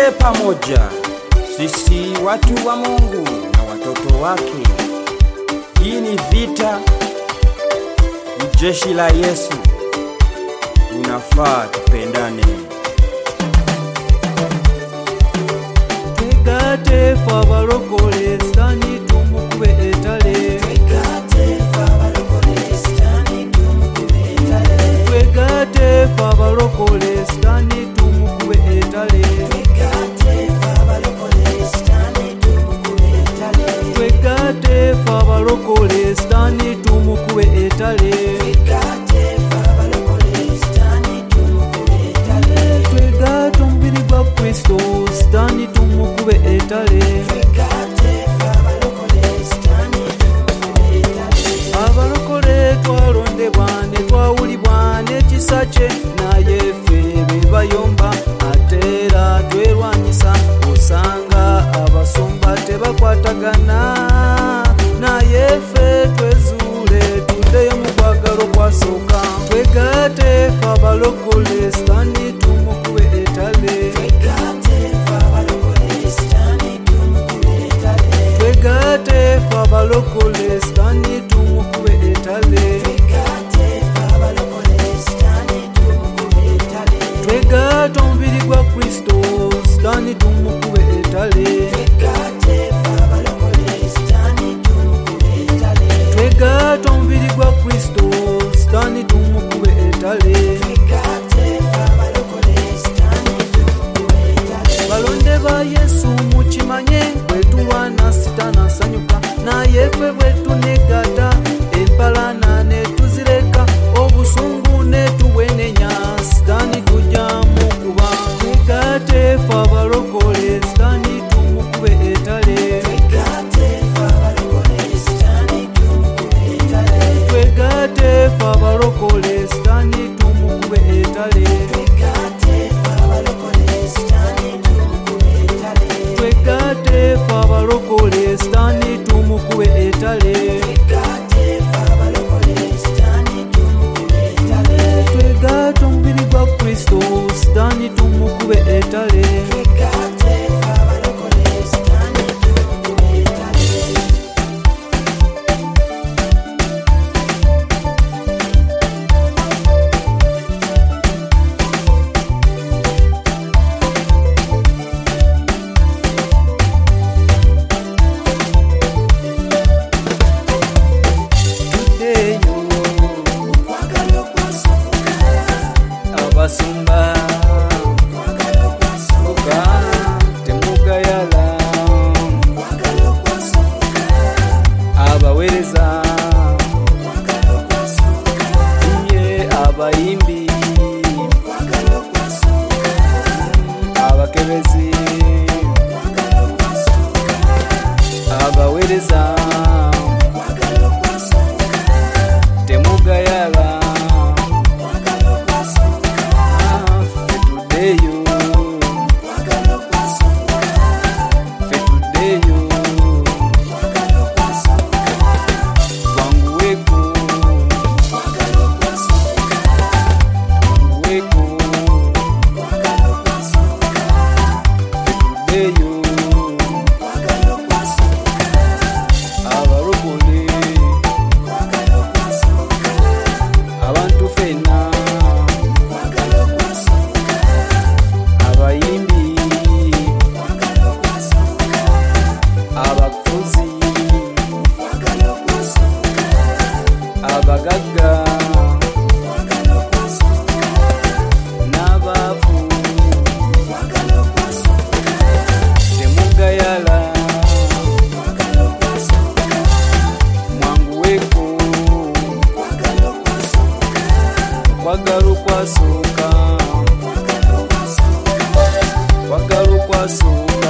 Twende pamoja sisi watu wa Mungu na watoto wake. Hii ni vita, ni jeshi la Yesu. Unafaa tupendane. Twegate fabalokole stani tumukube etale. Twegate fabalokole stani tumukube etale. Twegate fabalokole stani tumukube etale. Twegate fabalokole stani tumukube etale. Twegate fabalokole stani tumukube etale. Twegate fabalokole stani tumukube etale. Twegate omubiri gwa Kristo stani tumukube etale. Twegate fabalokole stani tumukube etale. Abalokole twalondebwa ne twawulibwa n'ekisa kye, naye ffe be bayomba ate era twerwanyisa. Osanga abasumba tebakwatagana, naye ffe twezuule tuddeyo mu kwagala okwasooka. Twegate ffe abalokole stani tumukube etale. Twegate fabalokole stani tumukube etale. Twegate ffe abalokole stani tumukube etale. Twegate fabalokole stani tumukube etale. Twegate omubiri gwa Kristo stani tumukube etale. Twegate fabalokole stani tumukube etale. Twegate omubiri gwa Kristo stani tumukube etale. Twegate fabalokole stani tumukube etale. Balonde ba Yesu mukimanye, bwe tulwana Sitaani asanyuka, naye ffe bwe tunegata empalana ne tuzireka, obusungu ne tubwenenya Sitaani tujjamu kuba. Twegate ffe abalokole stani tumukube etale. Twegate fabalokole stani tumukube etale. Twegate ffe abalokole stani tumukube etale. Twegate fabalokole stani tumukube etale. Twegate ffe abalokole stani tumukube etale. Twegate fabalokole stani tumukube etale. Twegate omubiri gwa Kristo stani tumukube etale. Twegate fabalokole stani tumukube etale. Tuddeyo Okwagala okwasooka. abasumba Okwagala okwasooka. temugayala, Okwagala okwasooka. abaweereza Okwagala okwasooka. ye abayimbi, Okwagala okwasooka. abakebezi, Okwagala okwasooka. abaweereza Okwagala okwasooka. temugayala. Okwagala okwasooka. Ffe tuddeyo, Okwagala okwasooka. ffe tuddeyo, Okwagala okwasooka. twanguweeko, Okwagala okwasooka. twanguweeko, Okwagala okwasooka. ffe tuddeyo, Okwagala okwasooka. abalokole, Okwagala okwasooka. abantu ffenna, Okwagala okwasooka. abayimbi, Okwagala okwasooka. abafuzi, Okwagala okwasooka. abagagga, Okwagala okwasooka. n'abaavu, Okwagala okwasooka. temugayala, Okwagala okwasooka. mwanguweeko, Okwagala okwasooka. okwagala okwasooka, Okwagala okwasooka. okwagala okwasooka.